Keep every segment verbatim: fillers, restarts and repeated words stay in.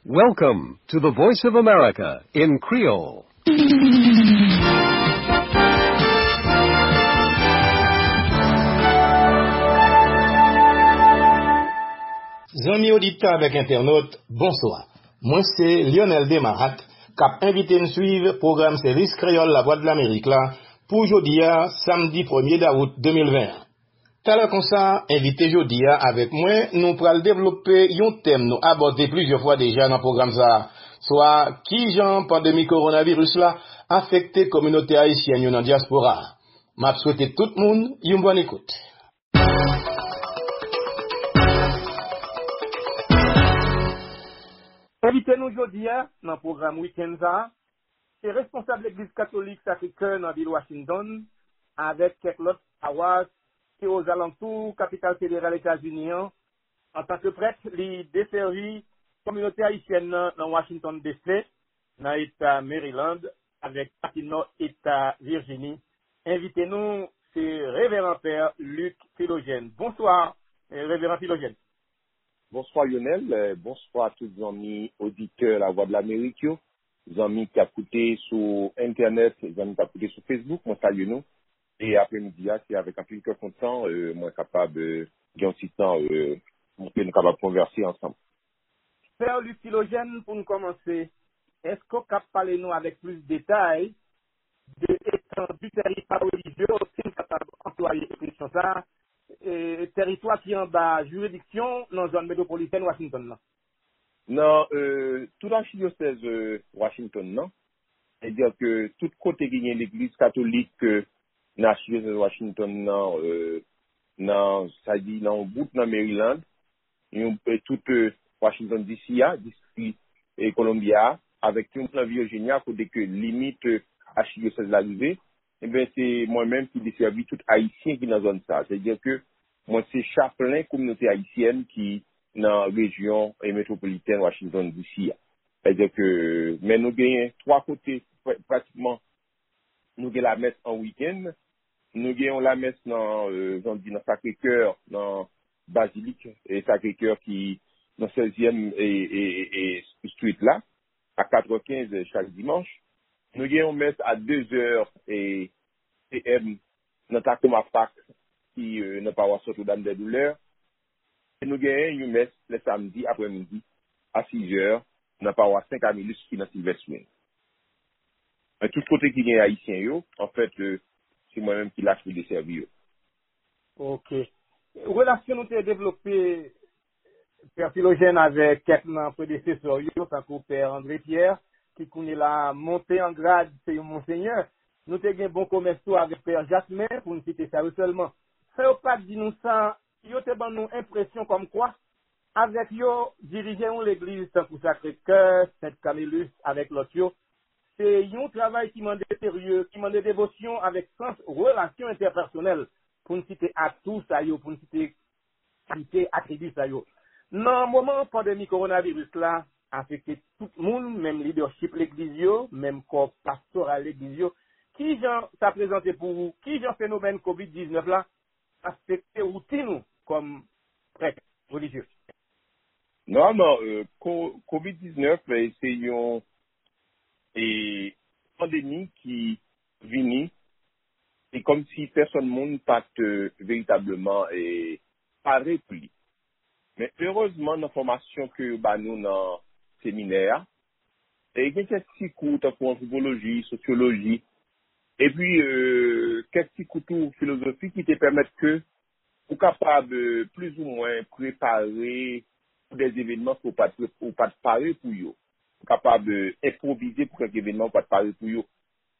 Welcome to the Voice of America in Creole. Amis auditeurs avec internautes, bonsoir. Moi c'est Lionel Desmarat, qui invité à suivre le programme Service Créole La Voix de l'Amérique là pour aujourd'hui, samedi premier août deux mille vingt. Tout à l'heure comme ça, invité aujourd'hui avec moi, nous pourrons développer un thème nous abordé plusieurs fois déjà dans le programme ça, soit qui genre pandémie coronavirus là affecté communauté haïtienne dans la diaspora. M'a souhaité tout le monde une bonne écoute. Invité nous aujourd'hui dans le programme Week-end ça, c'est responsable de l'Église catholique Sacré-Cœur dans la ville de Washington, avec quelques autres paroisses qui aux alentours, capitale fédérale États-Unis, en tant que prêtre, il desservit la communauté haïtienne dans Washington D C, dans l'État Maryland, avec partie nord, État Virginie. Invitez-nous, c'est Révérend Père Luc Philogène. Bonsoir, Révérend Philogène. Bonsoir Lionel, euh, bonsoir à tous les amis auditeurs La Voix de l'Amérique, les amis qui écoutent sur Internet, les amis qui écoutent sur Facebook, moi salue nous. Et après-midi, c'est avec un peu content, euh, moi capable de euh, un petit temps, euh, nous sommes capables de converser ensemble. Père Luc Philogène, pour nous commencer, est-ce qu'on peut parler nous avec plus de détails de l'étendue du territoire religieux, aussi capable d'employer l'expression ça, et territoire qui est en bas juridiction dans la zone métropolitaine Washington là? Non, euh, tout l'archidiocèse euh, Washington, non? C'est-à-dire que tout côté qui y a l'église catholique euh, dans l'archidiocèse Washington, non, euh, non, ça dit dans bout dans Maryland, et tout euh, Washington D C, district et Columbia, avec tout la Virginia, côté que limite euh, archidiocèse l'arrivée, eh bien c'est moi-même qui desservis tout haïtien qui est dans la zone ça. C'est-à-dire que moi c'est chaplain communauté haïtienne qui dans la région et métropolitaine Washington D C. C'est-à-dire que mais nous gagnons trois côtés pratiquement. Nous gagnons la messe en week-end, nous gagnons la messe dans euh, dans Sacré-Cœur, dans Basilique et Sacré-Cœur qui dans seizième et, et, et street là à quatre heures quinze chaque dimanche. Nous gagnons messe à deux heures et P M dans Tacoma Park qui euh, n'a pas avoir sorti Dame des douleurs. Et nous gagnons une messe le samedi après-midi à six heures dans pas avoir cinq Amilus qui dans Sylvester Swing. Mais tout côté qui est haïtien yo, en fait euh, c'est moi-même qui lâche de servir. OK. Relation nous t'ai développée Père Philogène avec quelques prédécesseurs, tant que Père André Pierre, qui connaît la montée en grade, c'est Monseigneur. Nous avons un bon commerce avec Père Jasmin, pour nous citer ça seulement. Ça n'a pas dit nous ça, il y a une impression comme quoi, avec yo, dirigeons l'église tant que Sacré-Cœur, Saint-Camillus, avec l'autre yo, c'est un travail qui demande sérieux, qui demande dévotion avec sens, relation interpersonnelle, pour nous citer à tous ça yo, pour nous citer qualité, attribut ça yo. Dans le moment pandémie coronavirus là, affecté tout le monde, même leadership l'église yo, même corps pastoral l'église yo, qui genre ça présenté pour vous, qui genre phénomène covid dix-neuf là, affecté routine comme prêtre religieux. Non, non, euh, covid dix-neuf, c'est une et pandémie qui vient et comme si personne monde pas euh, véritablement et paré pour lui. Mais heureusement dans la formation que bah nous dans le séminaire et il y a quelques petits cours en anthropologie, sociologie et puis euh, quelques petits cours de philosophie qui te permettent que vous capable euh, plus ou moins préparer pour des événements pour pas pour pas préparer pour eux. Capable d'improviser pour quelques événements pour pas préparer pour eux.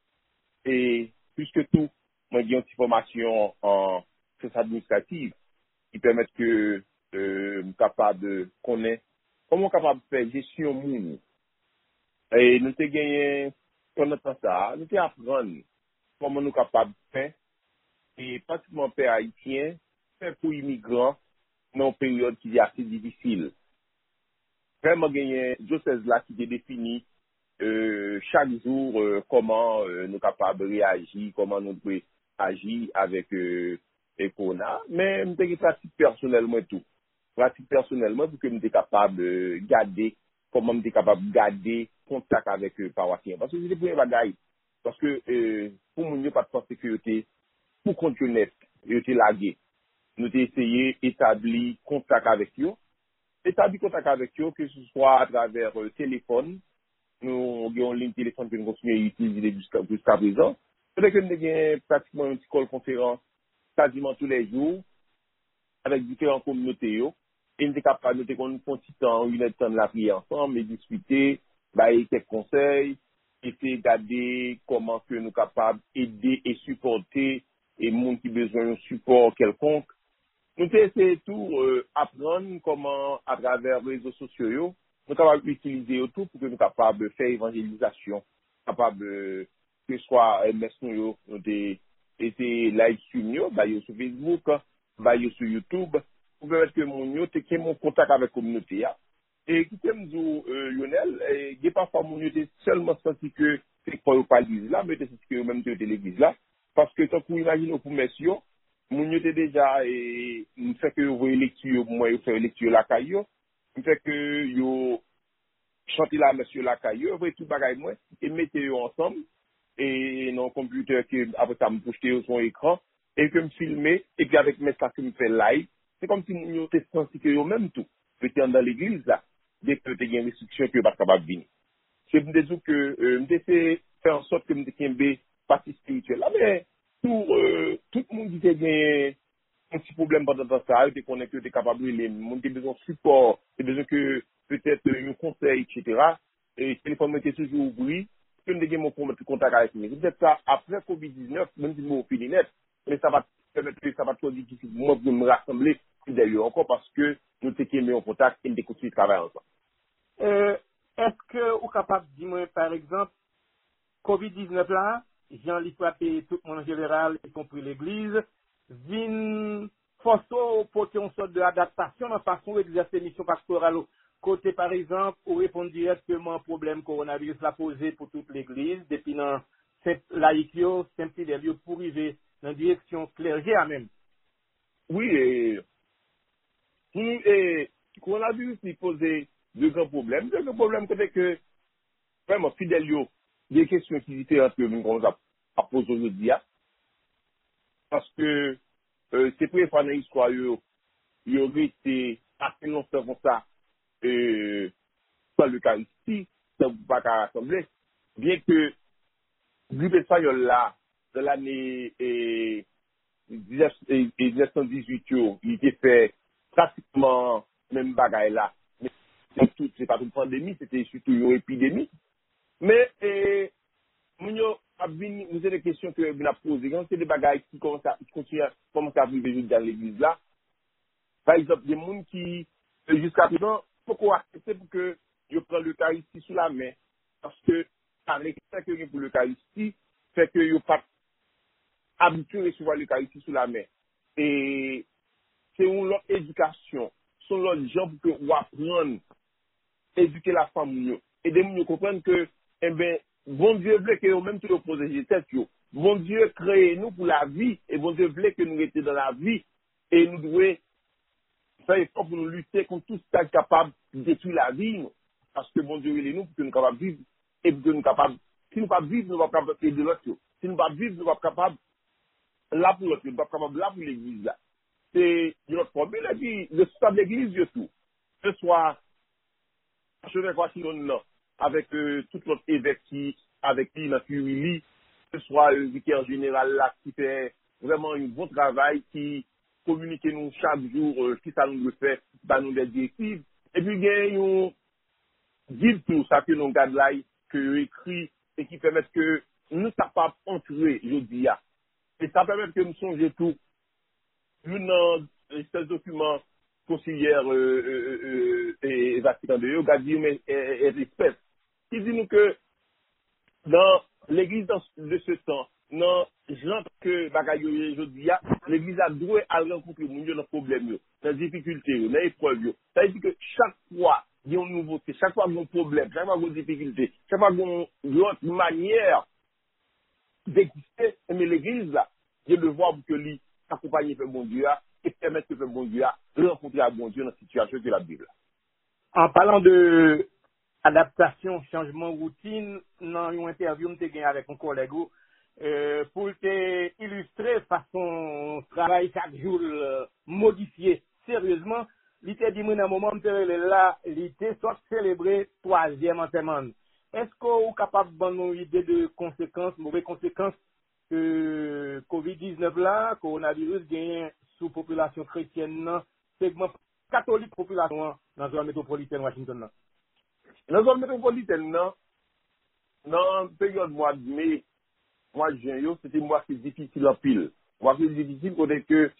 Et plus que tout, moi j'ai une petite formation en sciences administratives qui permettent que euh, capable de connaître comment capable de faire gestion monde. Et nous avons gagné pendant ça, nous avons apprendre comment nous capable de faire et pratiquement père haïtien faire pour immigrants dans une période qui est assez difficile. Vraiment gagné diocèse là qui est défini euh, chaque jour euh, comment euh, nous capables de réagir, comment nous pouvons agir avec euh, le corona, mais nous avons pratique personnellement tout. Pratique personnellement pour que nous sommes capables de garder comment m'était capable de garder contact avec eux paroissiens. Parce que c'est le premier bagaille. Parce que, euh, pour mon pas de force sécurité, pour connaître, ils étaient lagués. Nous avons essayé d'établir contact avec eux. Établir contact avec eux, que ce soit à travers euh, téléphone. Nous avons une ligne téléphone que nous continuons à utiliser jusqu'à jusqu'à présent. Peut-être que nous avons pratiquement une petite conférence quasiment tous les jours avec différentes communautés. Yo. Et nous sommes capables de nous faire un petit temps, une heure de temps de la prière ensemble, et discuter, bailler quelques conseils, essayer de regarder comment que nous sommes capables d'aider et supporter les gens qui ont besoin d'un support quelconque. Nous avons essayé tout euh, apprendre comment, à travers les réseaux sociaux, nous sommes capables d'utiliser tout pour que nous soyons capables de faire évangélisation, capables euh, que ce soit M S nous, nous avons été live stream, bailler sur Facebook, bailler sur YouTube, pour permettre que mon yo te mon contact avec la communauté. Et qui t'aime dire, euh, Lionel, et il n'y a pas parfois mon yo te seulement senti que c'est pas pas l'église là, mais c'est que même de l'église là, parce que tant qu'on imagine pour messieurs, mon yo te déjà et nous fait que vous voyez lecture, moi yo faire lecture la caillou, nous fait que yo chanter la monsieur la caillou, vous voyez tout bagaille moi et mettez eux ensemble et dans le computer que après ça me projeter sur son écran et que me filmer et puis avec mes ça que me fait live. C'est comme si nous étions senti que nous même tout. Peut-être dans l'église là, dès que tu as une restriction que pas capable de venir. C'est pour dire que euh, me fait faire en sorte que me kembe partie spirituelle là, mais tout euh, tout le monde qui a bien un petit problème pendant ça, tu connais que tu es capable de les monde a besoin de support, tu as besoin que peut-être un conseil, et cetera. Et le téléphone était toujours ouvert. Je ne mon contact avec lui. Peut-être ça, après covid dix-neuf, même si je suis net, mais ça va permettre que ça va être difficile pour moi de me rassembler d'ailleurs encore parce que nous sommes mis en contact et nous continuons de travailler ensemble. Euh, Est-ce que vous êtes capable de dire, par exemple, covid dix-neuf là, Jean-Louis frappé tout le monde en général, y compris l'Église, vient forcer pour une sorte d'adaptation dans la façon d'exercer les missions pastorales. Côté, par exemple, ou répondre directement au problème coronavirus l'a posé pour toute l'Église, depuis dans cette laïcité, simple des lieux pour arriver dans la direction clergée à même. Oui, et, et coronavirus il posait de grands problèmes. De grands problèmes, c'est que, vraiment, fidèle, il y a des questions qui étaient un peu, qu'on a à poser aujourd'hui, parce que euh, c'est pour faire dans l'histoire, il y aurait été assez longtemps comme ça, euh, sans l'Eucharistie, sans pas qu'à rassembler, bien que grippe espagnole là, dans l'année eh, dix-neuf cent dix-huit, il était fait pratiquement même bagaille là. Mais c'est tout, c'est pas une pandémie, c'était surtout une épidémie. Mais eh, nous avons des questions que vous avez posées. Quand c'est des bagailles qui commencent à, qui continuent à commencer à vivre dans l'église là, par exemple, des gens qui, jusqu'à présent, pourquoi accepter pour que je prenne l'Eucharistie sous la main? Parce que, avec ça que pour l'Eucharistie, fait que je pas habitué à recevoir l'Eucharistie sous la main. Et c'est une autre éducation, c'est une autre gens pour que vous apprendre à éduquer la femme. Et de nous comprendre que, eh bien, bon Dieu voulait que nous même tout protéger tête. Bon Dieu crée nous pour la vie, et bon Dieu voulait que nous étions dans la vie, et nous devons faire effort pour nous lutter contre tout ce qui est capable de détruire la vie. Nous. Parce que bon Dieu, il est nous pour que nous soyons capables de vivre, et pour que nous soyons capables, si nous ne pouvons pas vivre, nous ne sommes pas capables d'aider l'autre. Si nous ne pouvons pas vivre, nous ne sommes pas capables là pour l'autre, nous ne sommes pas capables là pour l'église. Là. C'est notre problème, et puis le stade de l'église, du tout. Ce soit, je vais voir si nous avec euh, tout notre évêque qui, avec qui, notre Curie, ce soit le vicaire général là, qui fait vraiment un bon travail, qui communique nous chaque jour, euh, qui ça nous le fait, dans nos directives. Et puis, il y a un guide tout ça que nous garde là, que écrit, et qui permet que nous ne sommes pas entrer, je dis, et ça permet que nous songeons tout, une espèce de document conciliaire euh, euh, euh, et Vatican de Yo, dit mais espèce. Il dit nous que dans l'église de ce temps, dans gens que bagaille je dis l'église a doué à rencontrer mon Dieu dans problème, dans difficulté, dans épreuve. Ça veut dire que chaque fois il y a une nouveauté, chaque fois il y a un problème, chaque fois il y a une difficulté, chaque fois il y a une autre manière d'exister, mais l'église là, il y a le devoir pour que lui accompagner le bon Dieu et permettre que le bon Dieu rencontrer le bon Dieu dans la situation de la Bible. En parlant de adaptation, changement routine dans une interview que j'ai avec un collègue euh, pour te illustrer façon travail chaque jour euh, modifié sérieusement. Il t'a dit, dans un moment, là, il était soit célébré troisième enterrement. Est-ce que vous êtes capable de donner une idée de conséquences, mauvaises conséquences que covid dix-neuf là, coronavirus gagne sous population chrétienne, segment catholique population dans la zone métropolitaine Washington? Dans la zone métropolitaine, dans la période mois de mai, mois de juin, c'était mois qui difficile en pile. Mois qui difficile parce que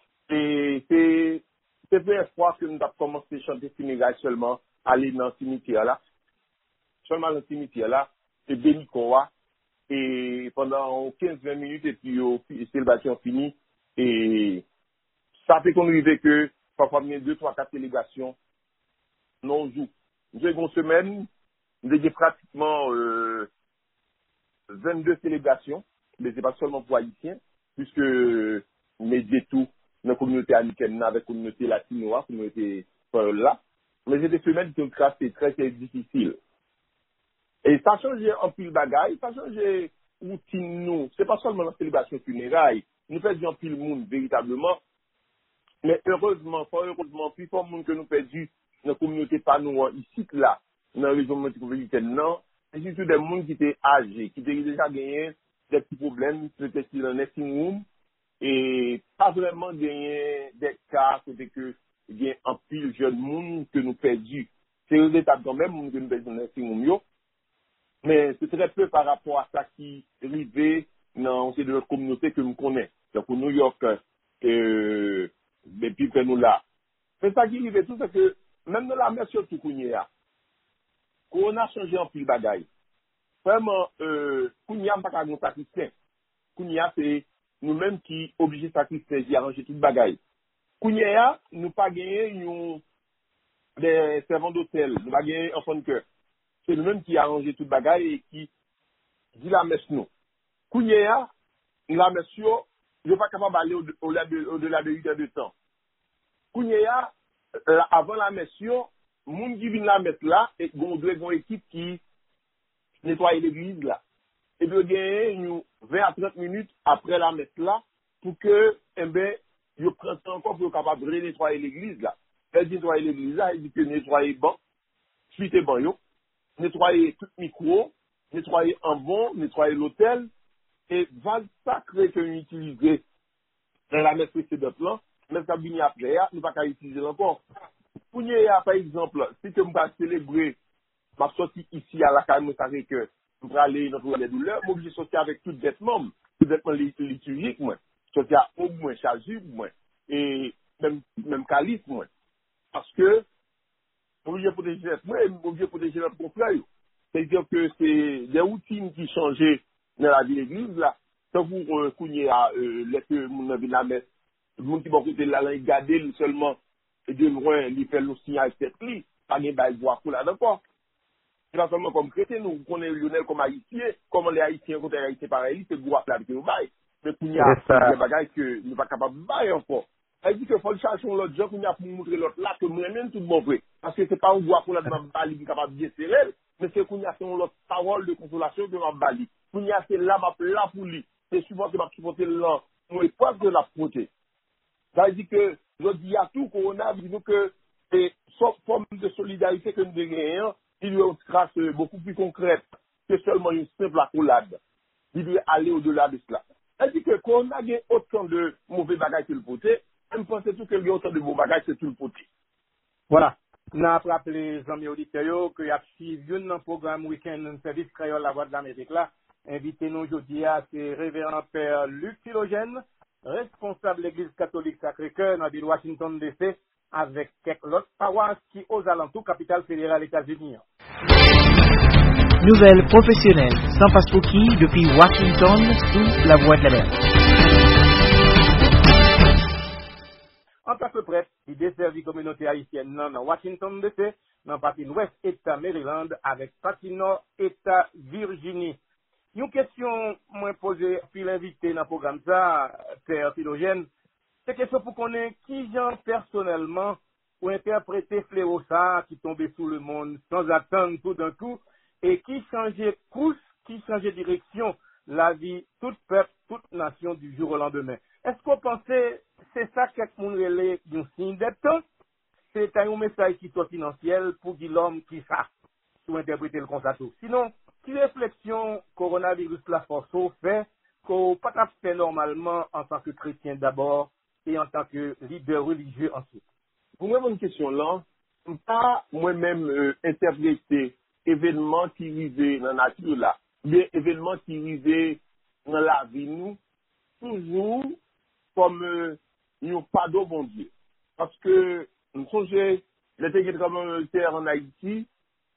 c'est c'est la première fois que nous avons commencé à chanter funérailles seulement, aller dans le cimetière là. Seulement dans le cimetière là, c'est béni Kowa. Et pendant quinze à vingt minutes, et puis la célébration finie. Et ça fait qu'on arrive que parfois il y a deux, trois, quatre délégations non joue. Nous avons une semaine, nous avons pratiquement euh, vingt-deux délégations, mais ce n'est pas seulement pour Haïtiens, puisque nous avons tout dans la communauté américaine, avec la communauté latinoise, la communauté là. Mais c'est des semaines qui ont été très, très difficiles. Et ça a changé en pile bagaille, ça a changé routine nous. C'est pas seulement la célébration funérailles. Nous faisons en pile monde véritablement. Mais heureusement, pas heureusement, plus fort monde que nous perdu dans la communauté pas nous ici là, dans la région métropolitaine, non. C'est surtout des gens qui étaient âgés, qui étaient déjà gagné des petits problèmes, peut-être dans le nursing room, et pas vraiment gagné des cas, côté que il y a un pile jeune monde que nous perdu. C'est une étape quand même, monde que nous perdu dans le nursing room, yo. Mais c'est très peu par rapport à ça qui arrivait dans de notre communauté que nous connaissons. Donc, au New York, euh, depuis que nous là. C'est ça qui arrivait tout, c'est que même dans la mer surtout Kounia, qu'on a changé en pile bagaille. Vraiment, euh, Kounia, pas qu'à nous sacrifier. Kounia, c'est nous-mêmes qui obligés de sacrifier, d'y arranger toute bagaille. Kounia, nous pas gagné des servants d'hôtel, nous pas gagné enfant de cœur. C'est nous-mêmes qui arrangeons toute bagaille et qui dit la messe nous. Kounia, la messe, je ne suis pas capable d'aller au-delà de huit heures de temps. Kounia, avant la messe, moun qui vient la messe là, et on doit avoir une équipe qui nettoie l'église là. Et puis, il y a vingt à trente minutes après la messe là, pour que, eh ben, je prenne ça encore pour être capable de nettoyer l'église là. Elle dit nettoyer l'église là, elle dit que nettoyer bon, suite bon yo. Nettoyer tout micro, nettoyer un bon, nettoyer l'hôtel, et va sacré que nous utilisons dans la messe précédente là, même quand nous après, nous ne pouvons pas utiliser encore. Pour nous, par exemple, si nous va célébrer ma sortie ici à la Caille que nous allons aller dans les douleurs, nous obligés de sortir avec tout vêtements, tout vêtements liturgiques, moi, sortir à au moins chasuble, moi, et même, même calice, moi. Parce que, on veut protéger moi, on veut protéger notre confrère. C'est-à-dire que c'est des routines qui changent dans la vie de l'église, là. Quand vous cognez à laisser mon vie de la messe, le monde qui va côté là, il garde seulement, et de loin, il fait le signal tête li, pas de bail boire pour là d'accord. C'est pas seulement comme chrétien, nous connaissons Lionel comme haïtien, comme les haïtiens, quand les haïtiens pareil, c'est boire là avec le bail. Mais il y a des bagages que nous ne sommes pas capables de bailler encore. Elle dit qu'il faut chercher l'autre gens, qu'on a pour montrer l'autre là, que moi-même tout bon vrai. Parce que c'est pas un bois pour la bali qui est capable de bien serrer, mais c'est qu'on a fait l'autre parole de consolation de ma bali. Qu'on a fait là, ma là pour lui. C'est souvent que ma supporter là, pour l'épreuve de la protéger. Ça veut dire que, je dis à tout qu'on a, dit que, c'est sauf forme de solidarité que nous gagnons, il y a une trace beaucoup plus concrète que seulement une simple accolade. Il doit aller au-delà de cela. Elle dit que quand on a autant de mauvais bagages que le poté, je pense tout que y a autant de beaux bagages que tout le poté. Voilà. Nous avons rappelé les amis auditeurs qu'il y a suivi un programme week-end service créole la voix de l'Amérique là. Invité nous aujourd'hui à c'est révérend Père Luc Philogène, responsable de l'Église catholique Sacré-Cœur dans la ville de Washington D C, avec quelques autres paroisses qui aux alentours capitale fédérale des États-Unis. Nouvelles professionnelles sans passe-pour-qui depuis Washington sous la voix de l'Amérique. En tant que prêtre, il desservit la communauté haïtienne dans Washington D C, dans la partie ouest État Maryland, avec partie nord État Virginie. Une question moi posée puis l'invité dans le programme ça, Père Philogène, c'est question pour connaître qui gens personnellement pour interpréter fléau ça qui tombait sous le monde sans attendre tout d'un coup et qui changeait course, qui changeait direction la vie, toute peuple, toute nation du jour au lendemain. Est-ce qu'on pensait, c'est ça que quelqu'un relève d'un signe des temps? C'est un message qui soit financier pour dire l'homme qui ça, pour interpréter le constat. Sinon, quelle réflexion coronavirus la force fait qu'on ne peut pas faire normalement en tant que chrétien d'abord et en tant que leader religieux ensuite? Pour moi, une question là, pas moi-même euh, interpréter événements qui arrivent dans la nature là, mais événements qui arrivent dans la vie nous, toujours comme euh, nous pas de bon Dieu. Parce que nous songeons, l'été communautaire en Haïti,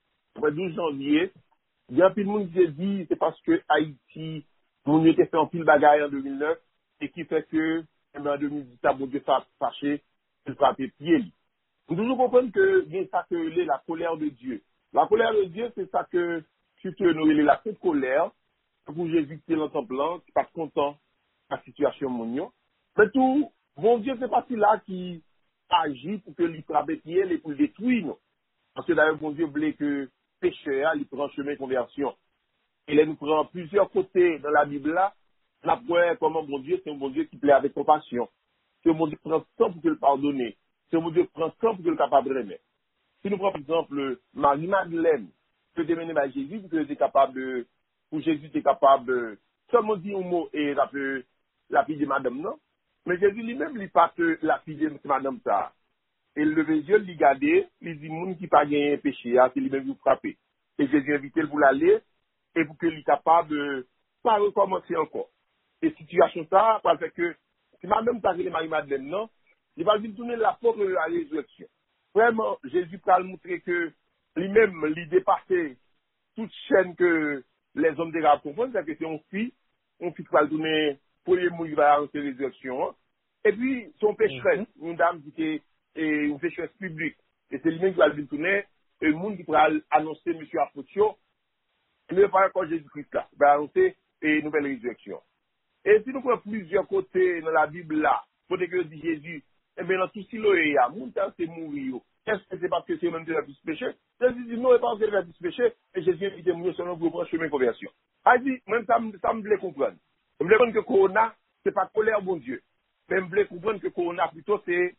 le douze janvier, il y a plus de monde qui a dit c'est parce que Haïti, nous était fait en pile bagaille en deux mille neuf, et qui fait que, eh bien, en deux mille dix, ça bon Dieu fâché, il frappe pied. Nous devons comprendre que il y a ça que est la colère de Dieu. La colère de Dieu, c'est ça que, tu te nous la toute colère, pour Jésus qui est dans son plan, qui n'est pas content de la situation mondiale. Mais tout, bon Dieu, c'est pas là qui agit pour que lui frappe pied et pour le détruire, non. Parce que d'ailleurs, bon Dieu voulait que pécheur, il prend chemin de conversion. Et là, nous prenons plusieurs côtés dans la Bible là, on apprend comment bon Dieu, c'est un bon Dieu qui plaît avec compassion. C'est un bon Dieu qui prend temps pour que le pardonner. C'est un bon Dieu qui prend temps pour que le capable de remettre. Si nous prenons par exemple Marie-Madeleine, que démener à Jésus, pour que était capable de, pour Jésus était capable de, seulement dire un mot et la, la fille de madame, non? Mais Jésus lui-même, il pas que la fille de madame ça. Et le lever les yeux, il regarder, il dit, moun qui pas gagné un péché, c'est lui-même qui vous frapper. Et Jésus invite le pour l'aller, et pour qu'il soit capable de pas recommencer encore. Et situation ça, parce que, si madame t'a dit Marie-Madeleine, non, il va lui tourner la porte de la résurrection. Vraiment, Jésus va montrer que lui-même, il dépassait toute chaîne que les hommes des rats comprennent, c'est que c'est une fille, une fille qui va le donner pour les mouilles, il va annoncer la résurrection. Et puis, son pécheresse, mm-hmm. une dame qui était une pécheresse publique, et c'est lui-même qui va le tourner, et le monde qui va annoncer M. Apotio, il ne va pas encore Jésus-Christ là, il va annoncer une nouvelle résurrection. Et si nous prenons plusieurs côtés dans la Bible là, pour que dit Jésus, eh bien, dans tout ce qu'il y a, mon temps c'est mourir. Est-ce que c'est parce que c'est même de la plus péché? Jésus dit non, c'est parce que c'est la plus péché, et Jésus invite mourir selon le grand chemin de conversion. Il dit, même ça, ça me voulait comprendre. Je voulais comprendre que Corona, c'est pas colère, bon Dieu. Mais je voulais comprendre que Corona, plutôt, c'est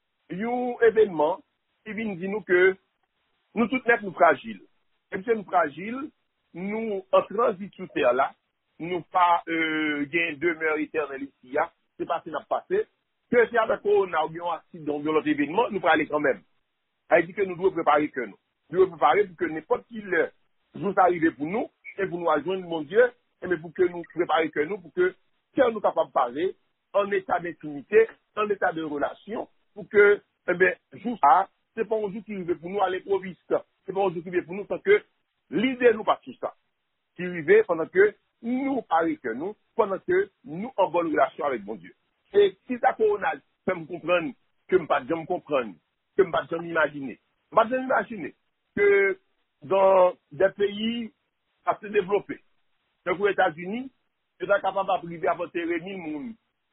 un événement qui vient dire nous que nous tous nous fragiles. Et puis, nous fragiles, nous, en transit sous terre là, nous pas euh, gain demeure éternelle ici, c'est pas ce qui n'a passé. Que si avec Corona ou bien un accident de l'autre événement, nous pourrons aller quand même. Elle dit que nous devons préparer que nous. Nous devons préparer pour que n'importe qui le jour arrive pour nous, et pour nous rejoindre, mon Dieu, et mais pour que nous préparions que nous, pour que quand nous capables de parler, en état d'intimité, en état de relation, pour que, eh bien, jour ça, c'est pas un jour qui arrive pour nous à l'improviste. C'est pas un jour qui arrive pour nous sans que l'idée nous passe tout ça. Qui arrive pendant que nous parlons que nous, pendant que nous en bonne relation avec mon Dieu. Et si ça corona peut me comprendre, que je ne peux pas me comprendre, que je ne peux pas m'imaginer. Je ne peux pas m'imaginer que dans des pays assez développés, donc aux États-Unis, je suis capable d'arriver à voter mille personnes,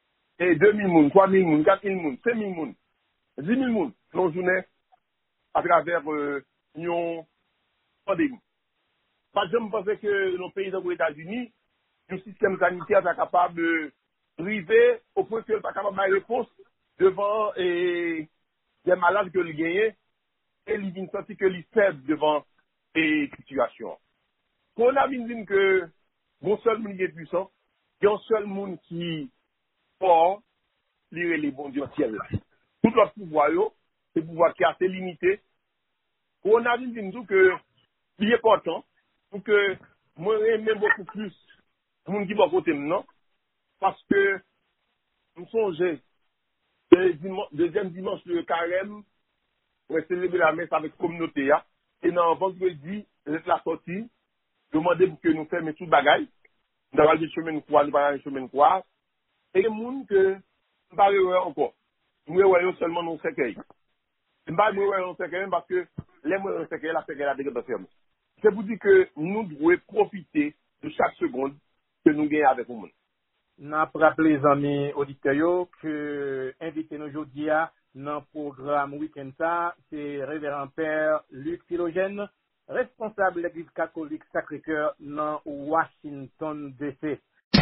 et deux mille personnes, trois mille personnes, quatre mille personnes, cinq mille personnes, dix mille personnes, dans une journée, à travers euh, une pandémie. Parce que je pense que dans les pays aux États-Unis, le système sanitaire est capable de arriver au point qu'il n'est pas capable de réponse devant et, des malades que lui gagne et il vient sentir que lui faible devant les situations. Qu'on a dit que mon seul monde qui est puissant, il y a un seul monde qui est fort, lire les bons dieux ciel là. Tout notre pouvoir, c'est le pouvoir qui est assez limité. Qu'on a dit que il est important pour que moi j'aime beaucoup plus le monde qui va côté maintenant. Parce que nous songeons, le deuxième dimanche de carême, pour célébrer la messe avec la communauté. Et dans vendredi, la sortie, demander pour que nous fassions tout le bagage. Nous avons des chemins de croix, nous avons des chemins de croix. Et les gens que nous ne parlons pas encore. Nous voyons seulement nos cercueils. Nous ne parlons pas nos cercueils parce que les mots de cercueil, la cercueil a déjà fermé. C'est pour dire que nous devons profiter de chaque seconde que nous gagnons avec le monde. N'a rappelé les amis auditeurs que invité nous aujourd'hui dans le programme Week-end ça, c'est révérend père Luc Philogène, responsable de l'église catholique Sacré-Cœur dans Washington, D C.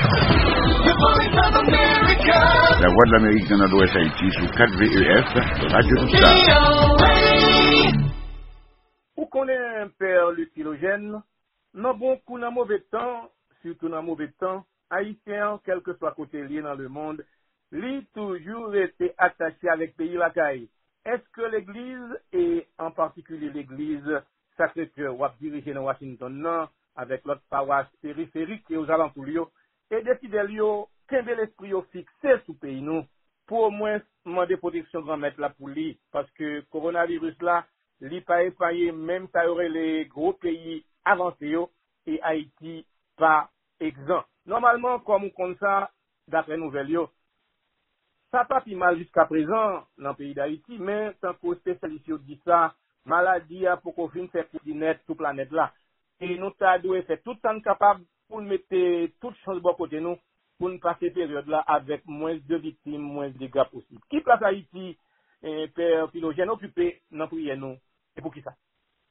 La voix de l'Amérique dans l'Ouest Haïti sous quatre V E F, Radio Touchdown. Pour qu'on ait un père Luc Philogène, non bon coup dans mauvais temps, surtout dans mauvais temps, haïtien, quel que soit côté lié dans le monde, lui toujours été attaché avec pays Lacaille. Est-ce que l'église, et en particulier l'église Sacré-Cœur, ou dirigée dans Washington, non, avec l'autre paroisse périphérique et aux alentours, et décider yo, qu'un bel esprit fixé sous pays nous, pour au moins demander protection grand maître là pour lui, parce que coronavirus là, li pas épargné, même ça aurait les gros pays avancés yo, et Haïti pas exempt. Normalement, comme on compte ça, d'après nouvelles yo, ça pas plus mal jusqu'à présent dans le pays d'Haïti, mais tant que spécialiste dit ça, maladie a pour qu'on finisse faire net toute planète là. Et nous avons fait tout le temps capable pour mettre toutes choses de bon côté nous, pour nous passer cette période là avec moins de victimes, moins de dégâts possibles. Qui place Haïti, eh, Père Philogène, occupé dans prière nous? Et pour qui ça?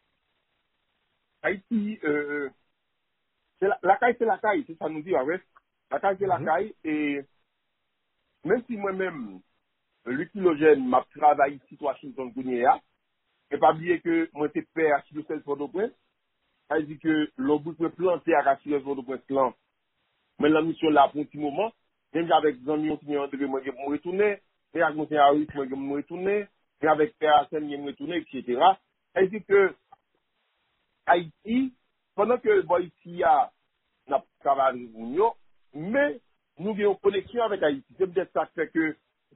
Haïti, euh, c'est la, la caille, c'est la caille, c'est ça nous dit, ouais. La caille, c'est la caille, et même si moi-même, Luc Philogène m'a travaillé ici à Washington, Gounéa, et pas oublier que moi, j'étais père à Chilocel Port-au-Prince, ça dit que l'obus peut planter à Chilocel Port-au-Prince là. Mais la mission là, pour un petit moment, même avec des amis, on devait me retourner, et avec mon Harris, moi, je me retourner, et avec Père Hassan, je me retourner, et cetera. Ça dit que Haïti, pendant que Haïti il y a n'a travaillé mais nous avons une connexion avec Haïti. C'est peut-être ça qui fait que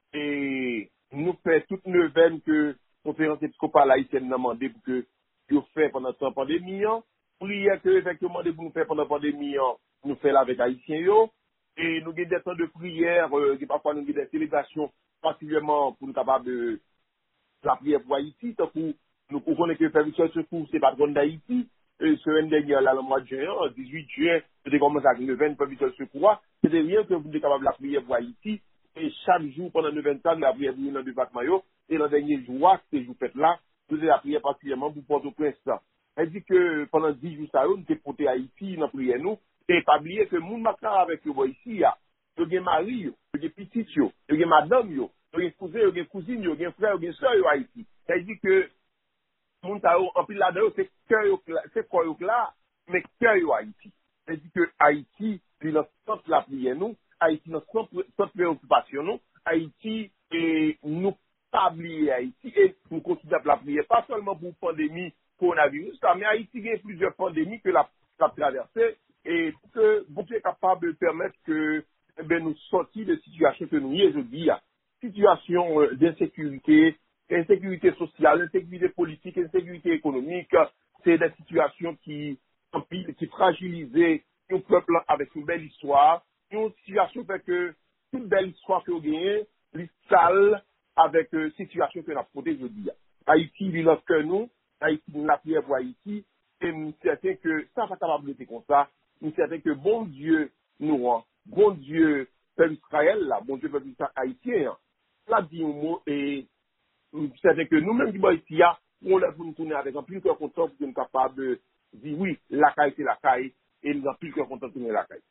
et, nous faisons toutes nos veines que la conférence épiscopale haïtienne nous a demandé pour que nous fassions pendant cette pandémie. Prière que effectivement nous faisons pendant la pandémie, nous faisons avec Haïtiens. Yo, et nous avons des temps de prière, euh, parfois nous avons des célébrations, particulièrement pour nous capables de la prière pour Haïti. Tant que nous connaissons que le service de secours, c'est patron d'Haïti. Et semaine dernière, là, le mois de juin, le dix-huit juin, c'était commencé avec le vingt service de secours. C'était rien que vous êtes capable de la prière pour Haïti. Et chaque jour, pendant le vingt ans, la prière pour dans le département. Et le dernier jour, ces jours faites là, nous avons la prière particulièrement pour Port-au-Prince. Elle dit que pendant dix jours, ça, nous avons porté Haïti dans la prière, nous. Et pas oublier que moun makar avec eux ici, il y a des maris, des petits, des madame, des cousins, des cousines, des frères, des sœurs Haïti. Elle dit que moun ta en pile là-dedans, c'est cœur, c'est quoi là, mais cœur Haïti. Elle dit que Haïti, c'est notre centre la prière, nous. Haïti, notre centre préoccupation, nous. Haïti, et nous pas oublier Haïti, et nous continuons la prière, pas seulement pour la pandémie coronavirus, mais Haïti, il y a plusieurs pandémies que la traversée. Et que vous êtes capable de permettre que eh bien, nous sortions de situations que nous y aujourd'hui, situation euh, d'insécurité, insécurité sociale, insécurité politique, insécurité économique, c'est des situations qui, qui fragilisent un peuple avec une belle histoire, une situation qui fait que toute belle histoire que vous gagnez, l'issale avec euh, situation que nous avons aujourd'hui. Haïti, il est que nous, Haïti, nous avons prière pour Haïti, et nous sommes certains que ça va capable de comme ça. Nous sommes certains que bon Dieu nous rend, bon Dieu, peuple Israël, là, bon Dieu, peuple haïtien, là, dit un mot, et nous sommes certains que nous-mêmes qui sommes ici, on l'a pour nous tourner avec un plus que content pour nous capables de dire oui, la caille, c'est la caille, et nous avons plus que content de tourner la caille.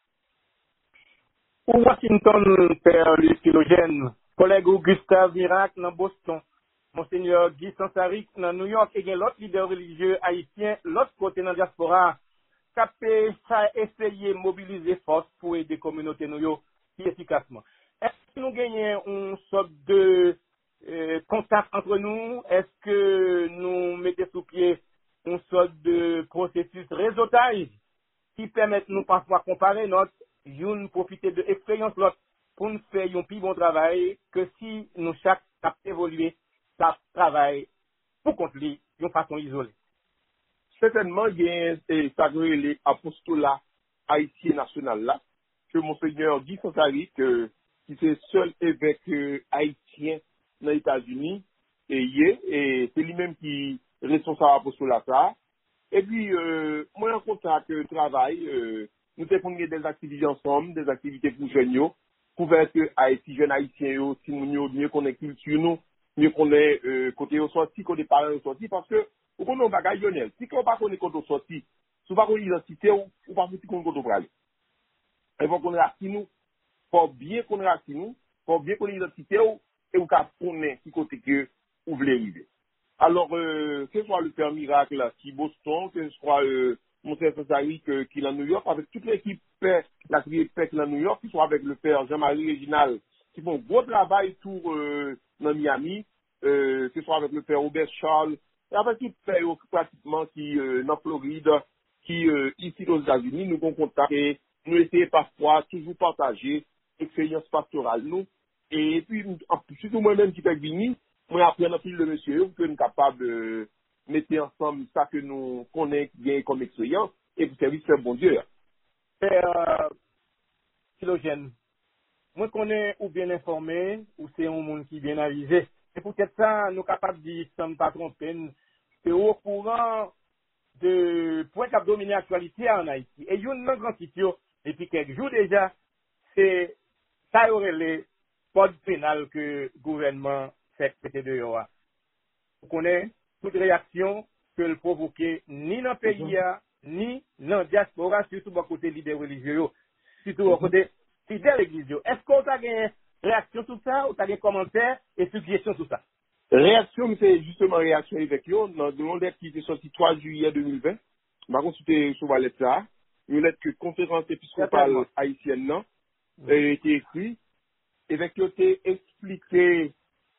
Pour Washington, Père Luc Philogène, collègue Gustave Miracle dans Boston, Monseigneur Guy Sansarik dans New York, et l'autre leader religieux haïtien, l'autre côté dans la diaspora, qui a essayé de mobiliser force pour aider les communautés nous plus efficacement. Est-ce que nous gagnons une sorte de euh, contact entre nous? Est-ce que nous mettons sous pied une sorte de processus réseautage qui permet de nous parfois comparer notre, nous profiter de l'expérience l'autre pour nous faire un plus bon travail que si nous chaque a évolué, ça travaille pour contre lui d'une façon isolée? Certainement, il y a un apostolat haïtien national là, que Monseigneur Guy Sansarik, euh, qui est seul évêque euh, haïtien dans les États-Unis, et, et c'est lui-même qui est responsable de l'apostolat ça. Et puis, euh, moi, en contact de travail, euh, nous avons des activités ensemble, des activités pour jeunes, pour faire que Haïti, jeunes haïtiens, si nous mieux connaissons culture, nous, mieux qu'on est euh, côté au sorti, côté parents au sorti, parce que on connaît un bagage Lionel. Si on pas connaît côté au sorti, si on pas connaît l'identité, ou ou pas petit qu'on côté au bral. Il faut qu'on racine nous, faut bien qu'on racine nous, faut bien qu'on l'identité ou et ou qu'à connaître qui côté que ou voulez arriver. Alors euh, que ce soit le père Miracle qui Boston, que ce soit euh, mon frère Césari qui est à New York, avec toute l'équipe père, la criée père qui est à New York, qui soit avec le père Jean-Marie Réginal, qui font gros travail pour euh, dans Miami, euh, que ce soit avec le père Robert Charles, et avec tout père pratiquement qui euh, dans Floride, qui euh, ici aux États-Unis, nous avons contacté, nous essayons parfois toujours partager l'expérience pastorale nous, et puis surtout moi-même qui suis venu, moi apprendre plus de monsieur, que nous sommes capables de mettre ensemble ça que nous connaissons bien comme expérience, et pour servir ce bon Dieu. Père Philogène, moi connais ou bien informé, ou c'est un monde qui est bien avisé. C'est peut-être ça, nous sommes capables de dire, sans ne pas tromper, c'est au courant de points qui ont dominé l'actualité en Haïti. Et il y a une grande question, depuis quelques jours déjà, c'est ça aurait les codes pénal que le gouvernement fait péter de Yoa. Vous connaissez toute réaction que le provoquait ni dans le pays, ni dans la diaspora, surtout à côté des leaders religieux, surtout à côté des fidèles religieux. Est-ce qu'on a une réaction sur ça, ou tu as des commentaires et suggestions sur ça? Réaction, c'est justement réaction avec eux. Dans le lettre qui était sorti trois juillet deux mille vingt, par contre, c'était sur la lettre là, une lettre que conférence épiscopale haïtienne non, a été écrite, et avec eux, été expliqué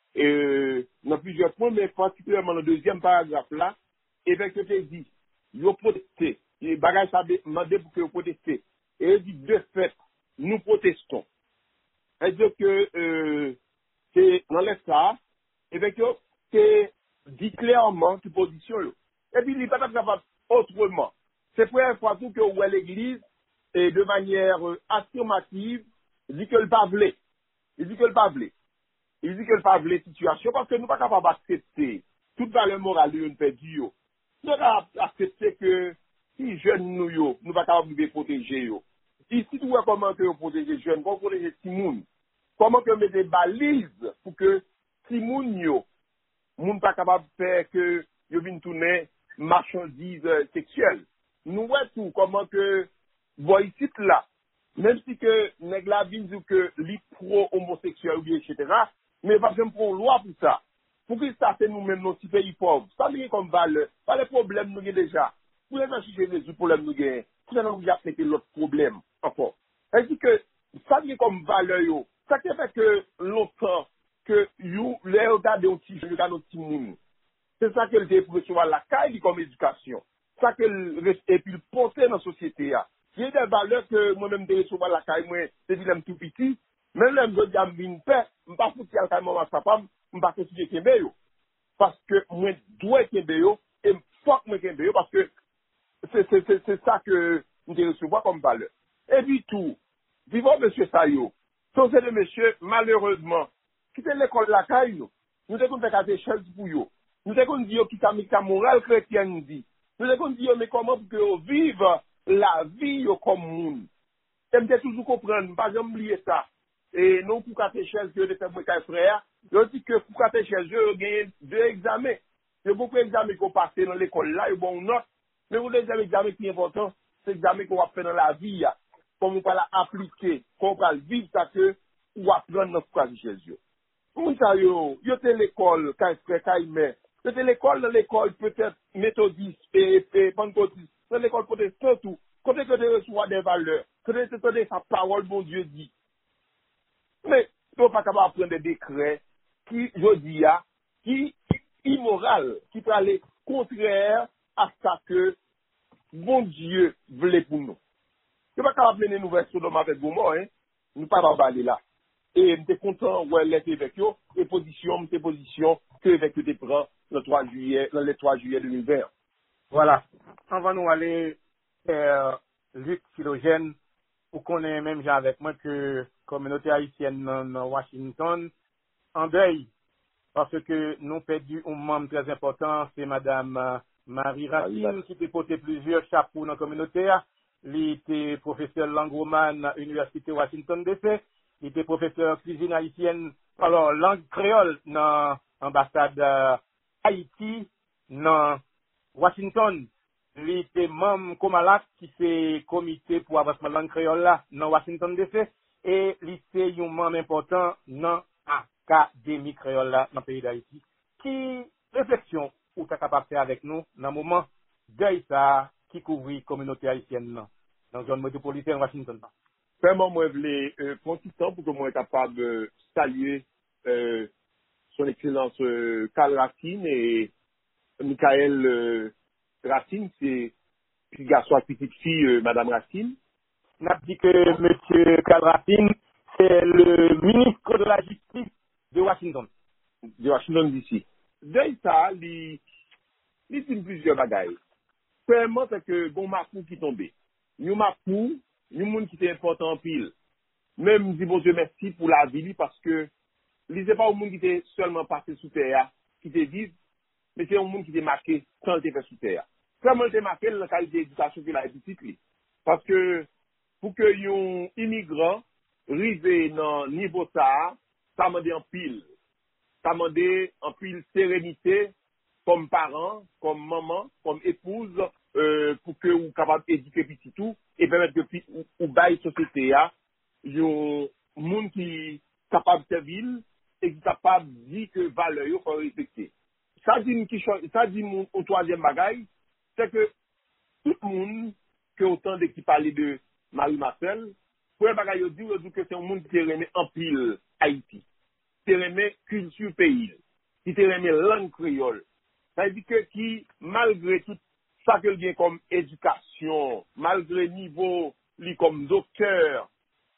euh, dans plusieurs points, mais particulièrement dans le deuxième paragraphe là, et avec eux, dit, ils ont protesté, les bagages ça demandé pour que vous protestez. Et il dit, de fait, nous protestons. C'est-à-dire que euh, c'est dans lettre là, et bien, c'est dit clairement toute position. Et puis, il n'est pas capable autrement. C'est pour une fois tout que où l'Église, et de manière euh, affirmative, dit que le pas voulait. Il dit que le pas voulait. Il dit que le pas voulait situation parce que nous ne sommes pas capables d'accepter toute valeur morale de nous perdu. Nous ne sommes pas capables d'accepter que si jeunes nous, nous ne sommes pas capables de protéger. Ici, tout est comment que vous protégez les jeunes, comment vous protégez les gens. Comment que vous mettez des balises pour que si moun yo, moun pas capable de faire que yo vin tourner marchandises sexuelles. Nous voyons tout comment que voici là, même si que nèg la vin dit que li pro homosexuel ou bien et cetera, mais pas jamais pour loi pour ça. Pour que ça c'est nous-mêmes nos petits pays pauvres. Ça n'est comme valeur, pas les problèmes nous déjà. Pour les chercher les problèmes nous gagne. Pour nous déjà traiter l'autre problème encore. C'est que ça n'est comme valeur yo. Ça qui fait que longtemps que you les regardez au petit jeu, regardez au petit monde. C'est ça que le pour recevoir la caille comme éducation. Ça que et puis le porter dans la société. Il y a des valeurs que moi-même de recevoir la caille, moi, c'est dit tout petit. Même là, je dis à une paix, je ne vais pas foutre à maman à sa femme, je ne vais pas continuer Kembe yo. Parce que moi, je dois Kembe yo, et je faut que moi Kembe yo, parce que c'est, c'est, c'est, c'est ça que je dois recevoir comme valeur. Et puis tout, vivant monsieur Sayo, sont ces deux messieurs, malheureusement, quitter l'école de la caille, nous. Nous devons faire catéchèse pour eux. Nous devons dire qui ta morale chrétienne dit. Nous devons dire, mais comment pour que vous vivez la vie comme monde. Et me toujours comprendre, pas jamais oublier ça. Et non pour catéchèse que de faire mon frère, je dis que pour catéchèse, je gagne deux examens. Il y a beaucoup d'examens qu'on passe dans l'école là, et bon note. Mais vous les examens qui sont importants, c'est l'examen qu'on va faire dans la vie, comme on va l'appliquer, qu'on va vivre ça que, ou apprendre notre foi de Jésus. Pour ça, yo, yo te l'école, quand frère, quand il met, yo te l'école, dans l'école, peut-être méthodiste, et, et, pentecôtiste, dans l'école protestante, tout, côté que tu reçois des valeurs, côté que tu sa parole, bon Dieu dit. Mais, tu ne pas capable de prendre des décrets qui, je dis, qui, immoral, qui peut aller contraire à ce que bon Dieu voulait pour nous. Tu ne pas capable de mener une nouvelle Sodome avec vous, hein, nous ne pas aller là. Et je suis content de l'être avec eux, et position, tes positions, que avec tes prends le trois juillet, le trois juillet deux mille vingt. Voilà. On va nous aller vers Luc Philogène, pour qu'on ait même genre avec moi que communauté haïtienne dans Washington, en deuil, parce que nous perdu un membre très important, c'est Madame Marie Racine, qui était porté plusieurs chapeaux dans la communauté. Elle était professeur langue romane à l'Université Washington D C. Il était professeur cuisine haïtienne, alors langue créole dans ambassade euh, Haïti dans Washington. Li était membre Comalak qui c'est comité pour avancement de langue créole là dans Washington D C et li c'est un membre important dans Académie créole là dans le pays d'Haïti. Qui réflexion ou t'es capable de faire avec nous dans le moment de ça qui couvre la communauté haïtienne dans la zone métropolitaine Washington. Vraiment, moi, je voulais euh, prendre du temps pour que moi, sois capable de saluer euh, son excellence euh, Karl Racine et Michael euh, Racine, c'est petit garçon, petite fille, euh, Madame Racine. On a dit que M. Karl Racine, c'est le ministre de la Justice de Washington. De Washington D C. De ça, il y a plusieurs bagailles. Premièrement, c'est que bon Macou qui tombé. Nous Macou, nous monde qui était important en pile. Même si bon Dieu merci pour la vie parce que il n'est pas un monde qui était seulement passé sous terre, qui était vivre, mais c'est un monde qui était marqué quand il était fait sous terre. Comment il était marqué dans la qualité d'éducation qu'il a petite. Parce que pour que un immigrant arrive dans niveau ça, ça m'a dit en pile. Ça m'a dit en pile sérénité comme parent, comme maman, comme épouse, euh, pour que vous capable d'éduquer petit tout et permettre que ou, ou bail société a, un monde qui capable de servir et qui capable de dire que valeur il faut respecter. Ça dit qui ça dit mon au troisième bagaille, c'est que tout le monde que autant de qui parlait de Marie Marcel, pour un bagaille dit dit que c'est un monde qui remet en pile Haïti, qui remet culture pays, qui remet langue créole. Ça veut dire que qui, malgré tout ça que vient comme éducation, malgré niveau, lui comme docteur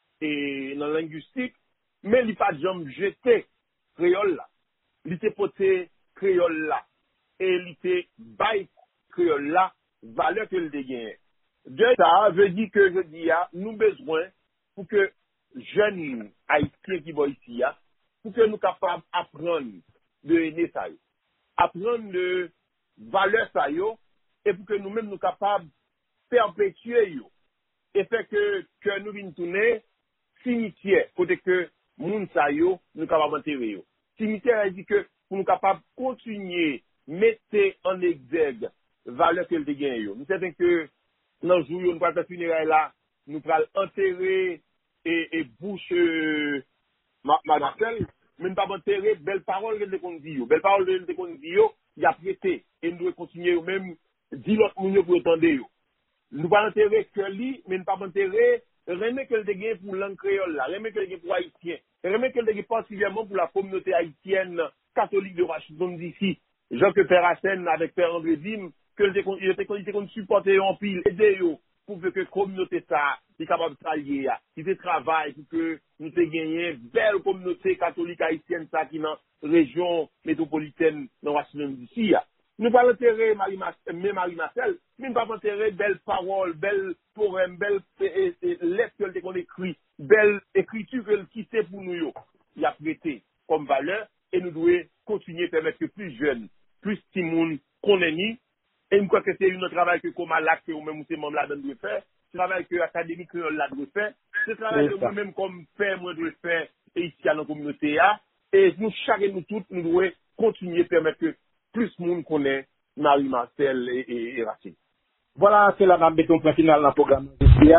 et dans la linguistique, mais il n'a pas de jambe jeté créole là. Il était porté créole là. Et il était bail créole là, valeur que le dégaine. De ça veut dire que je dis, nous avons besoin pour que jeunes haïtiens qui vont ici, pour que nous capables d'apprendre de aimer ça. Apprendre de valeur ça yo, et pour que nous-mêmes nous capables de perpétuer yo. Et fait que, que nous venons tourner cimetière, côté que moun sa yo, nous capables d'enterrer yo. Cimetière, elle dit que pour nous capables de continuer, mettre en exergue valeur que le dégain yo. Nous savons que dans le jour où nous allons faire funérailles là, nous allons enterrer et, et bouche euh, ma, ma Marcel, mais nous pas enterrer belle parole que nous dit yo. Belle parole que nous dit yo, il a prêté et nous devons continuer même dire l'autre moun yo pour entendre yo. Nous pas enterrer que lui, mais nous pas enterrer remet que le dégain pour langue créole là, remet que le dégain pour haïtien, remet que le dégain particulièrement pour la communauté haïtienne catholique de Washington D C. Jean que Père Hassen avec Père André Dim, que le dégain il était qu'on supporter en pile aider yo pour que la communauté ça est capable de travailler, qui fait travail pour que nous ayons gagné une belle communauté catholique haïtienne ça qui dans la région métropolitaine dans Washington D C. Nous pas enterrer Marie Marcel, mais nous pas enterrer belles paroles, belles poèmes, belles lettres qu'on écrit, belles écritures qu'elle quittait pour nous. Il a prêté comme valeur et nous devons continuer à permettre que plus jeunes, plus petits monde qu'on est mis. Et je crois que c'est un travail que Comalak, que nous-mêmes, ces membres-là, doivent faire. C'est un travail que l'Académie créole là doit faire. C'est un travail que nous-mêmes, comme père, moi, doit faire ici à notre communauté. Et nous, chaque nous toutes, nous devons continuer à permettre que plus de monde connaît Marie Marcel et, et, et Racine. Voilà, c'est la béton point final dans le programme.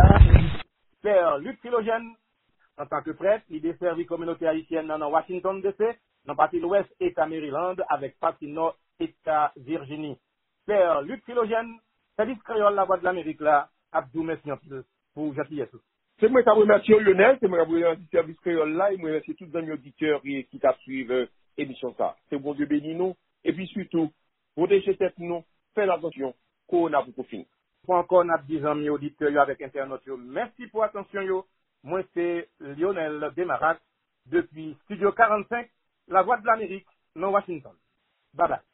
Père Luc Philogène, en tant que prêtre, il dessert la communauté haïtienne dans Washington D C, dans la partie l'ouest, État Maryland, avec partie nord, État Virginie. Père Luc Philogène, service créole la voix de l'Amérique là, Abdou merci pour gentillesse. C'est moi qui remercie Lionel, c'est moi qui remercie le service créole là, et moi remercie tous les auditeurs qui t'a suivi l'émission ça. C'est bon Dieu béni nous, et puis surtout, protéger tête nous, faites attention, qu'on a beaucoup fini. Pour encore, on a dix ans auditeurs avec Internet. Merci pour l'attention. Yo. Moi, c'est Lionel Desmarac, depuis Studio quarante-cinq, La Voix de l'Amérique, dans Washington. Bye bye.